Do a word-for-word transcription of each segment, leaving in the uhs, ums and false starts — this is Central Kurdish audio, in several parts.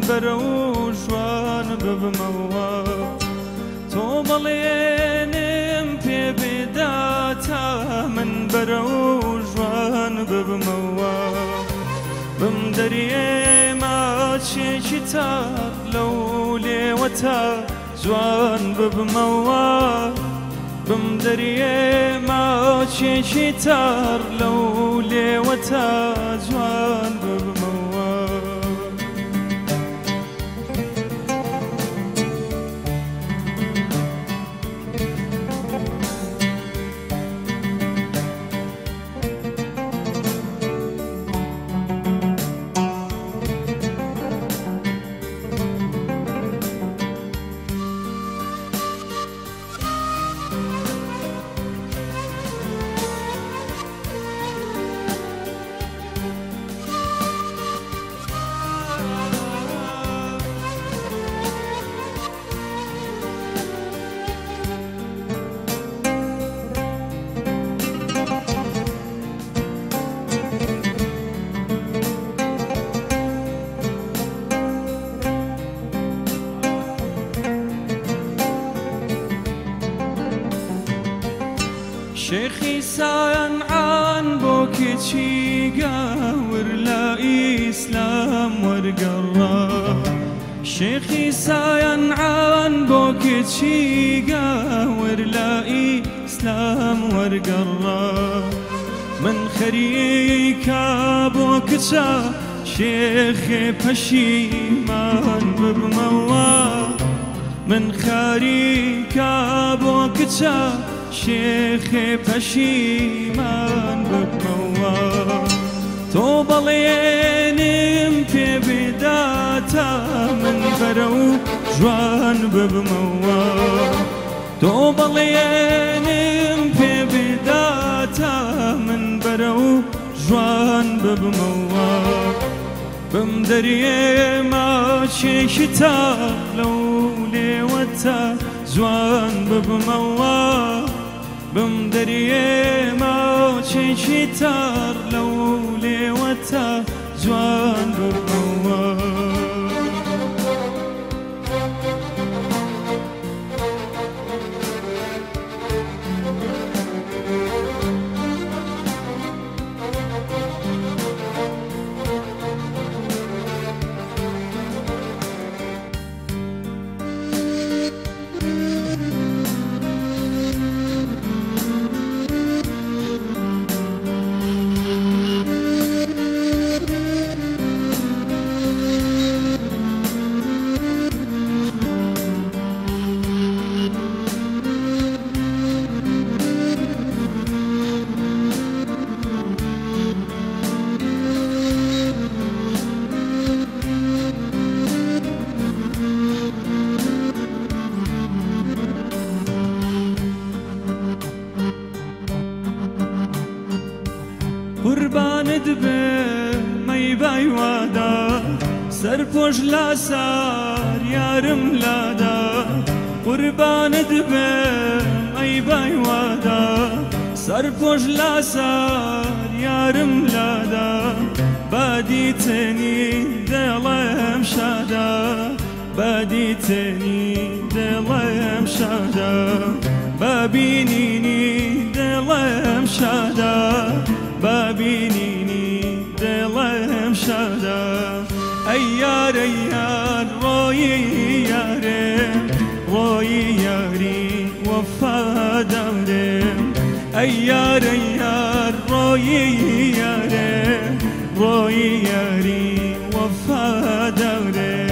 بەرە و جوان ببمەوە تۆ بەڵێنم پێ بێدا تا من بەرە و جوان ببمەوە بم دەریێ ماچێکی تاق لەو لێوە تا جوان ببمەوە بم دەریێ ماچێکی تار لەو لێوە تا جوان ببمەوە شێخی سایەنعان بۆ کچی گاور لە ئیسلام وەرگەڕا شێخی سایەنعان بۆ کچی گاور لە ئیسلام وەرگەڕا من خەریکە بۆ کچە شێخێ پەشیمان ببمەوە من خەریکە بۆ کچە شێخێ پەشیمان ببمەوە تۆ بەڵێنم پێ بێدا تا من بەرە و جوان ببمەوە تۆ بەڵێنم پێ بێدا تا من بەرە و جوان ببمەوە بم دەریێ ماچێکی تاق لەو لێوە تا جوان ببمەوە بم دەریێ ماچێکی تار لەو لێوە تا جوان ببمەوە قوربانت بێم ئەی بایوادا سەرپۆش لاسار یارم لادا قوربانت بێم ئەی بایوادا سەرپۆش لاسار یارم لادا بادیتنی دڵێم شادا بادیتنی دڵێم شادا بابینینی دڵێم شادا بابینینی دڵێم شادا ئەی یار ئەی یار ڕۆیی یارێ ڕۆیی یاری وەفادارێم ئەی یار ئەی یار ڕۆیی یارێ ڕۆیی یاری وەفادارێم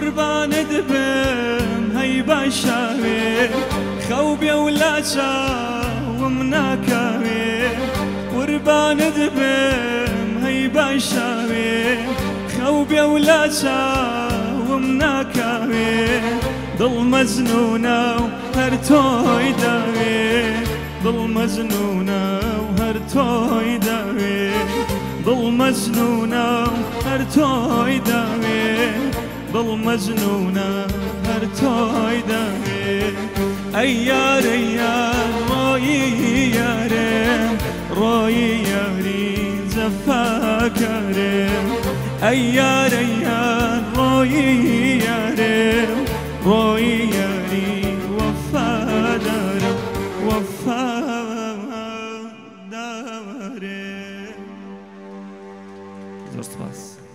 قربان دبم هي بشاوي خوبي ولا ومناكاوي قربان دبم هي بشاوي خوبي ولا ومناكاوي ضل مزنونة وهرتوي داوي ضل مزنونة وهرتوي داوي ضل مزنونة وهرتوي داوي ضل مزنونة وهرتوي داوي أيار أيار روي يارم روي ياري زفاكرم أيار أيار روي يارم روي ياري وفا دارم وفا